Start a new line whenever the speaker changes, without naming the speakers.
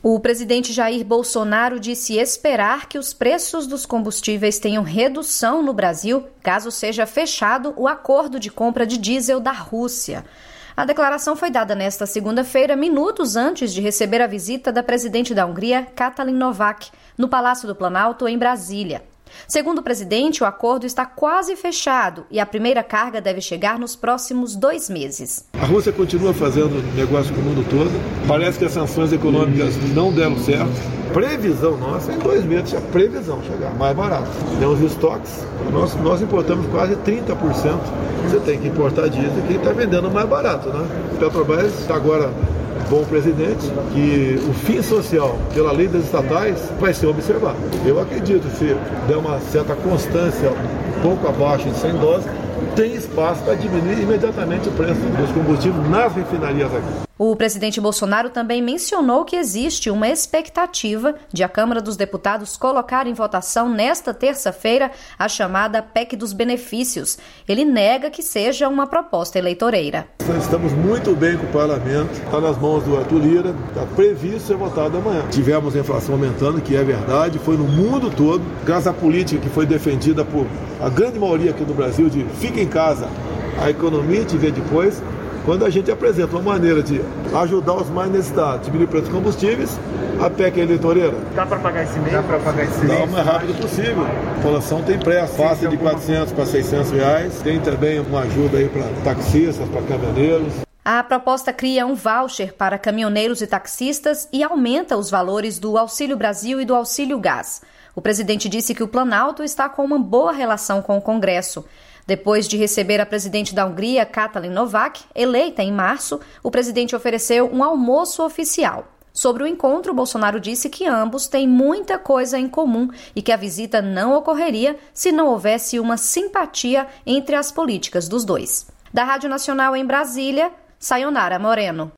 O presidente Jair Bolsonaro disse esperar que os preços dos combustíveis tenham redução no Brasil, caso seja fechado o acordo de compra de diesel da Rússia. A declaração foi dada nesta segunda-feira, minutos antes de receber a visita da presidente da Hungria, Katalin Novák, no Palácio do Planalto, em Brasília. Segundo o presidente, o acordo está quase fechado e a primeira carga deve chegar nos próximos 2 meses.
A Rússia continua fazendo negócio com o mundo todo. Parece que as sanções econômicas não deram certo. Previsão nossa é em 2 meses, a previsão chegar mais barato. Temos estoques, nós importamos quase 30%. Você tem que importar diesel que está vendendo mais barato, né? Petrobras está agora com o presidente que o fim social pela lei das estatais vai ser observado. Eu acredito que se der uma certa constância um pouco abaixo de 100 dólares, tem espaço para diminuir imediatamente o preço dos combustíveis nas refinarias aqui.
O presidente Bolsonaro também mencionou que existe uma expectativa de a Câmara dos Deputados colocar em votação nesta terça-feira a chamada PEC dos benefícios. Ele nega que seja uma proposta eleitoreira.
Estamos muito bem com o parlamento, está nas mãos do Arthur Lira, está previsto ser votado amanhã. Tivemos a inflação aumentando, que é verdade, foi no mundo todo, graças à política que foi defendida por a grande maioria aqui do Brasil de fica em casa, a economia te vê depois. Quando a gente apresenta uma maneira de ajudar os mais necessitados, diminuir o preço dos combustíveis, a PEC é eleitoreira.
Dá para pagar esse mês? Dá para pagar esse mês?
Dá o mais rápido possível. A população tem pressa, fácil de 400 para 600 reais. Tem também uma ajuda aí para taxistas, para caminhoneiros.
A proposta cria um voucher para caminhoneiros e taxistas e aumenta os valores do Auxílio Brasil e do Auxílio Gás. O presidente disse que o Planalto está com uma boa relação com o Congresso. Depois de receber a presidente da Hungria, Katalin Novák, eleita em março, o presidente ofereceu um almoço oficial. Sobre o encontro, Bolsonaro disse que ambos têm muita coisa em comum e que a visita não ocorreria se não houvesse uma simpatia entre as políticas dos dois. Da Rádio Nacional em Brasília, Sayonara Moreno.